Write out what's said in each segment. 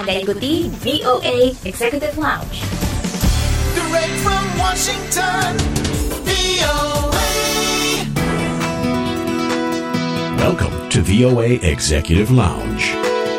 Anda ikuti VOA Executive Lounge. Direct from Washington, VOA. Welcome to VOA Executive Lounge.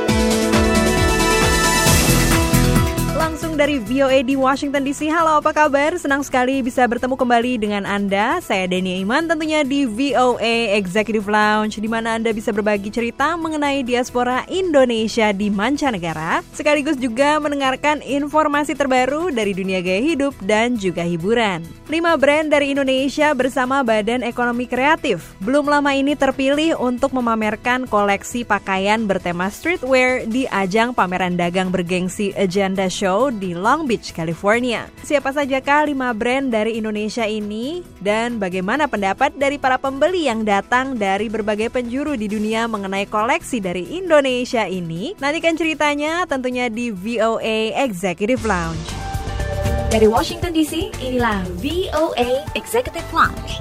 Dari VOA di Washington DC. Halo, apa kabar? Senang sekali bisa bertemu kembali dengan Anda. Saya Dania Iman, tentunya di VOA Executive Lounge, di mana Anda bisa berbagi cerita mengenai diaspora Indonesia di mancanegara, sekaligus juga mendengarkan informasi terbaru dari dunia gaya hidup dan juga hiburan. 5 brand dari Indonesia bersama Badan Ekonomi Kreatif belum lama ini terpilih untuk memamerkan koleksi pakaian bertema streetwear di ajang pameran dagang bergengsi Agenda Show di Long Beach, California. Siapa sajakah 5 brand dari Indonesia ini? Dan bagaimana pendapat dari para pembeli yang datang dari berbagai penjuru di dunia mengenai koleksi dari Indonesia ini? Nantikan ceritanya tentunya di VOA Executive Lounge. Dari Washington DC, inilah VOA Executive Lounge.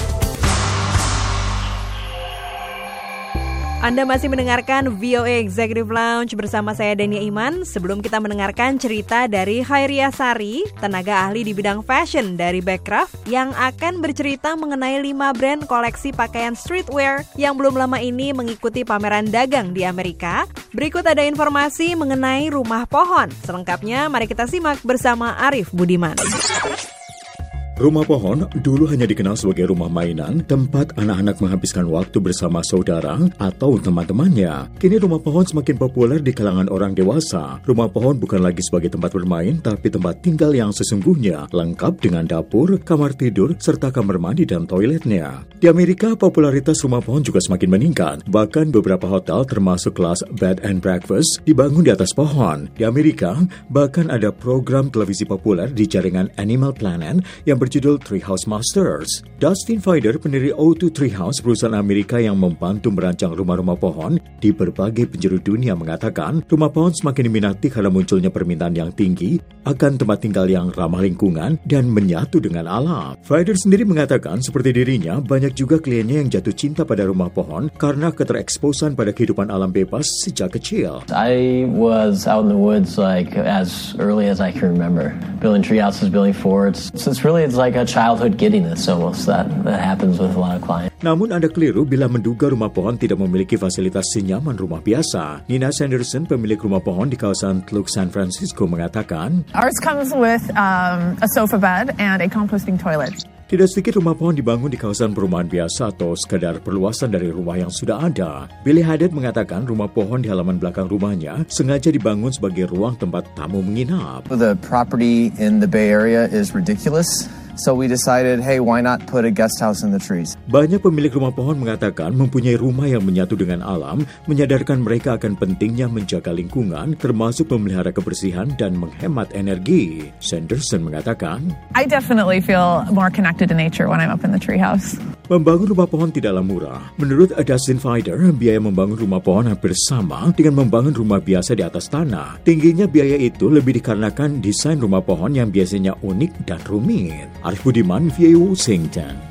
Anda masih mendengarkan VOA Executive Lounge bersama saya Dania Iman. Sebelum kita mendengarkan cerita dari Khairia Sari, tenaga ahli di bidang fashion dari Backcraft, yang akan bercerita mengenai 5 brand koleksi pakaian streetwear yang belum lama ini mengikuti pameran dagang di Amerika. Berikut ada informasi mengenai Rumah Pohon. Selengkapnya mari kita simak bersama Arif Budiman. Rumah Pohon dulu hanya dikenal sebagai rumah mainan, tempat anak-anak menghabiskan waktu bersama saudara atau teman-temannya. Kini Rumah Pohon semakin populer di kalangan orang dewasa. Rumah Pohon bukan lagi sebagai tempat bermain, tapi tempat tinggal yang sesungguhnya, lengkap dengan dapur, kamar tidur, serta kamar mandi dan toiletnya. Di Amerika, popularitas Rumah Pohon juga semakin meningkat. Bahkan beberapa hotel termasuk kelas bed and breakfast dibangun di atas pohon. Di Amerika, bahkan ada program televisi populer di jaringan Animal Planet yang berjudul Treehouse Masters. Dustin Feider, pendiri O2 Treehouse, perusahaan Amerika yang membantu merancang rumah-rumah pohon di berbagai penjuru dunia, mengatakan rumah pohon semakin diminati karena munculnya permintaan yang tinggi akan tempat tinggal yang ramah lingkungan dan menyatu dengan alam. Feider sendiri mengatakan seperti dirinya, banyak juga kliennya yang jatuh cinta pada rumah pohon karena ketereksposan pada kehidupan alam bebas sejak kecil. I was out in the woods like as early as I can remember. Building tree houses, building forts. So it's like a childhood giddiness almost that happens with a lot of clients. Namun Anda keliru bila menduga rumah pohon tidak memiliki fasilitas senyaman rumah biasa. Nina Sanderson, pemilik rumah pohon di kawasan Teluk San Francisco, mengatakan, Ours comes with a sofa bed and a composting toilet. Tidak sedikit rumah pohon dibangun di kawasan perumahan biasa atau sekadar perluasan dari rumah yang sudah ada. Billy Haddad mengatakan rumah pohon di halaman belakang rumahnya sengaja dibangun sebagai ruang tempat tamu menginap. The property in the Bay Area is ridiculous. So we decided, hey, why not put a guest house in the trees? Banyak pemilik rumah pohon mengatakan mempunyai rumah yang menyatu dengan alam, menyadarkan mereka akan pentingnya menjaga lingkungan, termasuk memelihara kebersihan dan menghemat energi. Sanderson mengatakan, I definitely feel more connected to nature when I'm up in the treehouse. Membangun rumah pohon tidaklah murah. Menurut Dustin Feider, biaya membangun rumah pohon hampir sama dengan membangun rumah biasa di atas tanah. Tingginya biaya itu lebih dikarenakan desain rumah pohon yang biasanya unik dan rumit. Arif Budiman, VOA Washington.